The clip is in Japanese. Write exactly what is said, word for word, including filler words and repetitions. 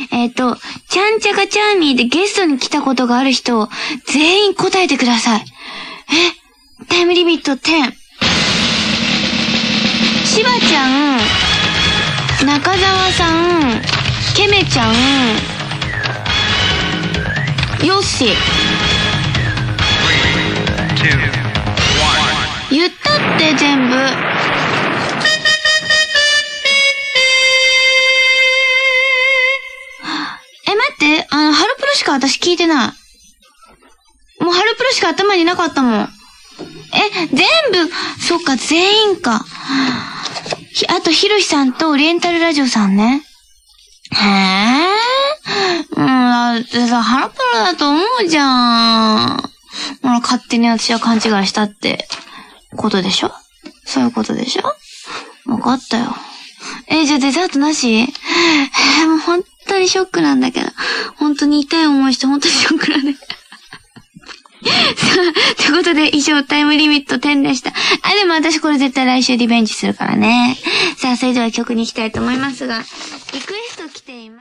えっと、ちゃんちゃかチャーミーでゲストに来たことがある人、全員答えてください。え、タイムリミットじゅう。しばちゃん、中澤さん、ケメちゃん、ヨッシー。言ったって全部。え、待って、あの、ハロプロしか私聞いてない。もうハロプロしか頭になかったもん。え、全部、そっか、全員か。あと、ひろしさんとオリエンタルラジオさんね。へぇー。うん、だってさ、ハロプロだと思うじゃん。ほら、勝手に私は勘違いしたって、ことでしょ？そういうことでしょ？わかったよ。え、じゃあデザートなし？えー、もう本当にショックなんだけど。本当に痛い思いして本当にショックなんだけど。さあ、ということで以上タイムリミットじゅうでした。あ、でも私これ絶対来週リベンジするからね。さあ、それでは曲に行きたいと思いますが、リクエスト来ています。